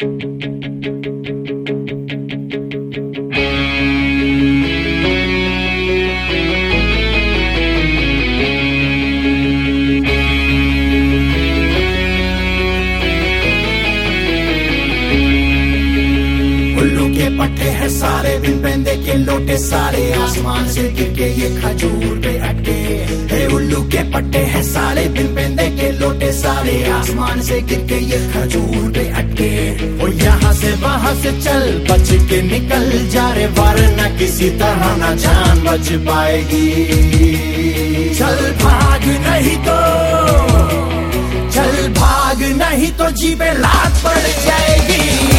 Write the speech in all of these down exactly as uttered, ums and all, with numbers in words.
उल्लू के पट्टे हैं सारे, बिन पेंदे के लोटे सारे, आसमान से गिर के ये खजूर पे अटके। हे उल्लू के पट्टे हैं सारे, बिन पेंदे के लोटे सारे, आसमान से गिर के ये खजूर पे अटके। ओ यहाँ से वहाँ से चल बच के निकल जा रे, वरना किसी तरह ना जान बच पाएगी। चल भाग नहीं तो, चल भाग नहीं तो जी पे लात पड़ जाएगी।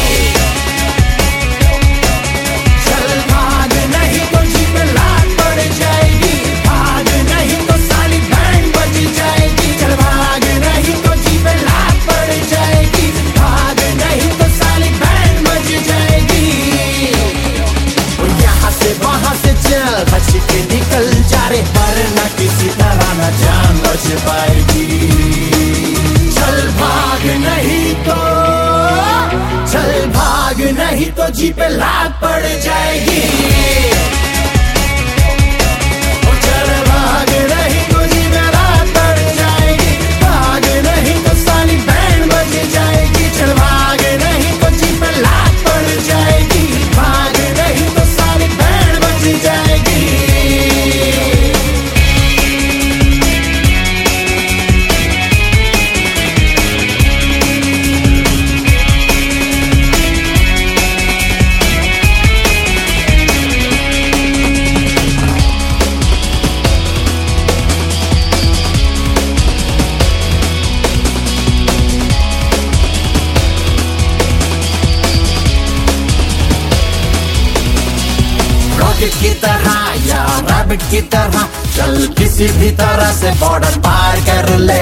बच के निकल जा रे, वरना किसी तरह न जान बच पाएगी। चल भाग नहीं तो, चल भाग नहीं तो जी पे लात पड़ जाएगी। चल भाग नहीं तो जी पे लात पड़ जाएगी, भाग नहीं तो साली बैंड बज जाएगी। चल भाग नहीं तो जी पे लात पड़ जाएगी, भाग नहीं तो साली बैंड बज जाएगी। रॉकेट की तरह या रैबिट की तरह चल, किसी भी तरह से बॉर्डर पार कर ले।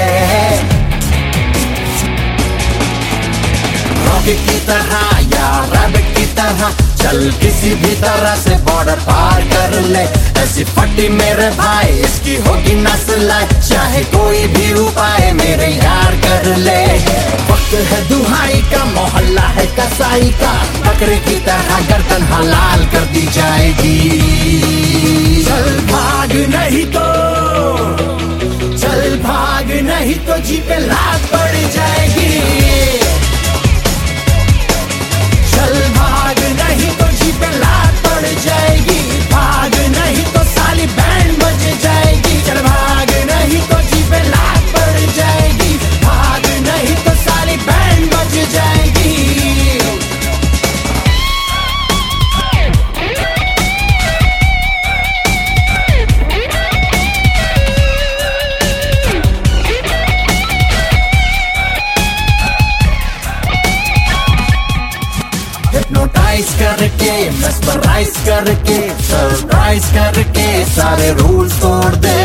रॉकेट की तरह या रैबिट की तरह चल, किसी भी तरह से बॉर्डर पार कर ले। ऐसी फटी मेरे भाई इसकी होगी नस्ल, चाहे कोई भी उपाय मेरे यार कर ले। वक्त है दुहाई का, मोहल्ला है कसाई का, बकरे की तरह गर्दन हलाल कर दी जाएगी। चल भाग नहीं तो, चल भाग नहीं तो जी पे लात पड़ जाएगी। चल भाग नहीं तो जी पे लात पड़ जाएगी, भाग नहीं तो साली बैंड बज जाएगी। चल भाग नहीं तो जी पे लात पड़ जाएगी, भाग नहीं तो साली बैंड बज जाएगी। हिप्नोटाइज करके, मेस्मराइज करके, सरप्राइज करके सारे रूल्स तोड़ दे।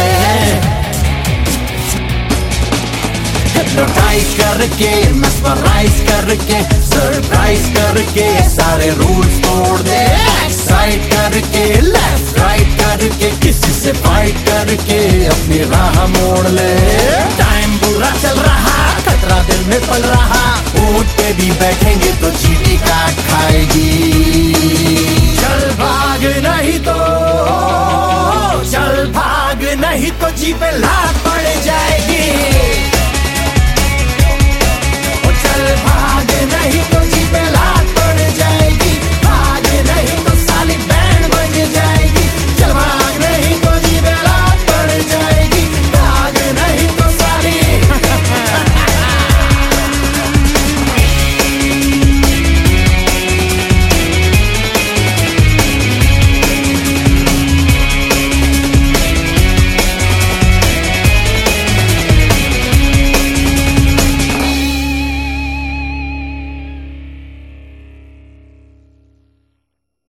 हिप्नोटाइज करके, मेस्मराइज करके, सरप्राइज करके सारे रूल्स तोड़ दे। एक्साइट करके, लेफ्ट राइट करके, किसी से फाइट करके अपनी राह मोड़ ले। टाइम बुरा चल रहा, खतरा दिल में पल रहा, ऊंट पे भी बैठेंगे तो चींटी काट खाएगी। चल भाग नहीं तो, चल भाग नहीं तो जी पे लात पड़ जाएगी। चल भाग नहीं तो जी